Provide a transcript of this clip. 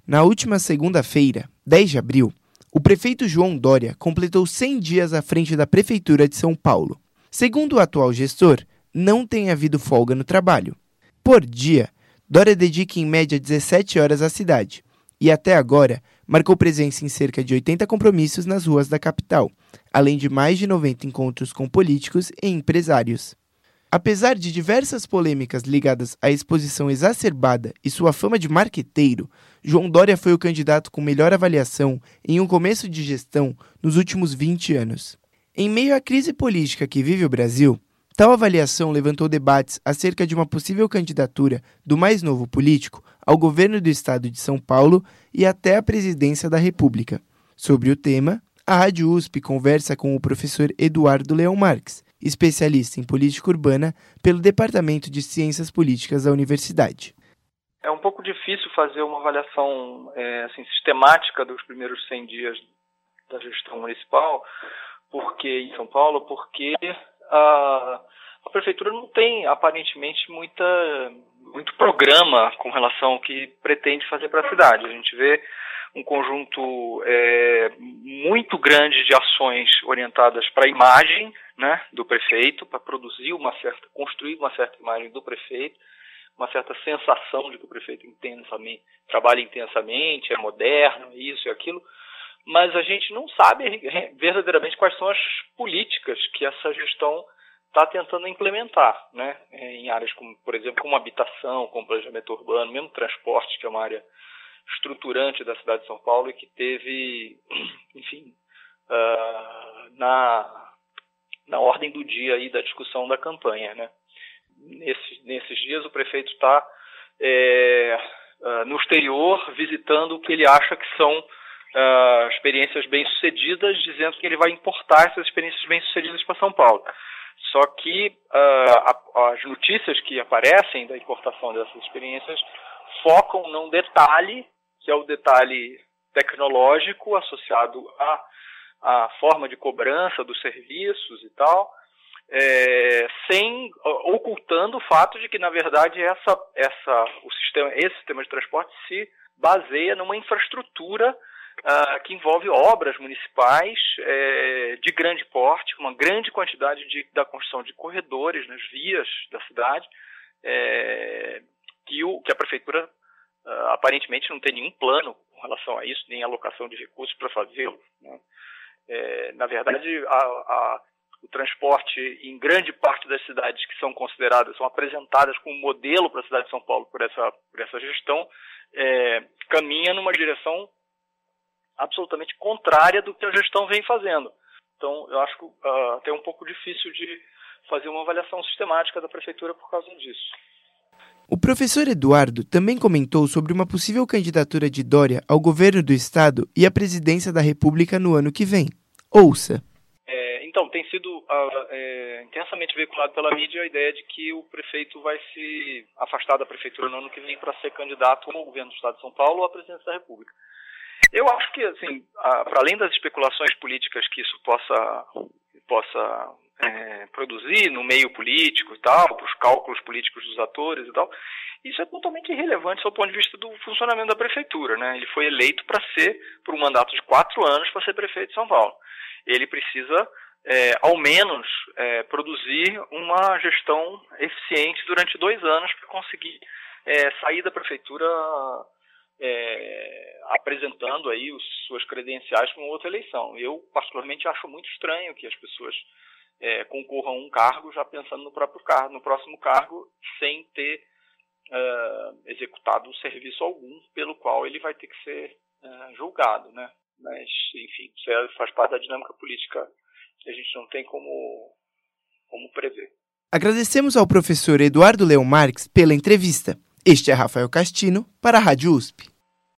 Na última segunda-feira, 10 de abril, o prefeito João Dória completou 100 dias à frente da Prefeitura de São Paulo. Segundo o atual gestor, não tem havido folga no trabalho. Por dia, Dória dedica em média 17 horas à cidade e até agora marcou presença em cerca de 80 compromissos nas ruas da capital, além de mais de 90 encontros com políticos e empresários. Apesar de diversas polêmicas ligadas à exposição exacerbada e sua fama de marqueteiro, João Dória foi o candidato com melhor avaliação em um começo de gestão nos últimos 20 anos. Em meio à crise política que vive o Brasil, tal avaliação levantou debates acerca de uma possível candidatura do mais novo político ao governo do estado de São Paulo e até à presidência da República. Sobre o tema, a Rádio USP conversa com o professor Eduardo Leão Marques, especialista em política urbana pelo Departamento de Ciências Políticas da Universidade. É um pouco difícil fazer uma avaliação sistemática dos primeiros 100 dias da gestão municipal, em São Paulo, porque a prefeitura não tem, aparentemente, muito programa com relação ao que pretende fazer para a cidade. A gente vê um conjunto muito grande de ações orientadas para a imagem, né, do prefeito, para construir uma certa imagem do prefeito, uma certa sensação de que o prefeito trabalha intensamente, é moderno, isso e aquilo, mas a gente não sabe verdadeiramente quais são as políticas que essa gestão está tentando implementar, né, em áreas como, por exemplo, como habitação, como planejamento urbano, mesmo transporte, que é uma área estruturante da cidade de São Paulo e que teve, enfim, na ordem do dia aí da discussão da campanha, né. Nesses dias o prefeito está no exterior visitando o que ele acha que são experiências bem-sucedidas, dizendo que ele vai importar essas experiências bem-sucedidas para São Paulo. Só que as notícias que aparecem da importação dessas experiências focam num detalhe, que é o detalhe tecnológico associado à forma de cobrança dos serviços e tal, ocultando o fato de que, na verdade, esse sistema de transporte se baseia numa infraestrutura que envolve obras municipais de grande porte, uma grande quantidade da construção de corredores nas vias da cidade, que a prefeitura aparentemente não tem nenhum plano com relação a isso, nem alocação de recursos para fazê-lo, né? Na verdade, o transporte em grande parte das cidades que são apresentadas como modelo para a cidade de São Paulo por essa gestão, caminha numa direção absolutamente contrária do que a gestão vem fazendo. Então, eu acho até um pouco difícil de fazer uma avaliação sistemática da prefeitura por causa disso. O professor Eduardo também comentou sobre uma possível candidatura de Dória ao governo do estado e à presidência da República no ano que vem. Ouça. Então, tem sido intensamente veiculado pela mídia a ideia de que o prefeito vai se afastar da prefeitura no ano que vem para ser candidato ao governo do estado de São Paulo ou à presidência da República. Eu acho que, para além das especulações políticas que isso possa produzir no meio político e tal, para os cálculos políticos dos atores e tal, isso é totalmente irrelevante do ponto de vista do funcionamento da prefeitura, né? Ele foi eleito por um mandato de 4 anos para ser prefeito de São Paulo. Ele precisa, ao menos, produzir uma gestão eficiente durante 2 anos para conseguir sair da prefeitura apresentando aí suas credenciais para uma outra eleição. Eu, particularmente, acho muito estranho que as pessoas concorram a um cargo já pensando no próximo cargo, sem ter executado serviço algum pelo qual ele vai ter que ser julgado, né? Mas, enfim, isso faz parte da dinâmica política que a gente não tem como prever. Agradecemos ao professor Eduardo Leão Marques pela entrevista. Este é Rafael Castino para a Rádio USP.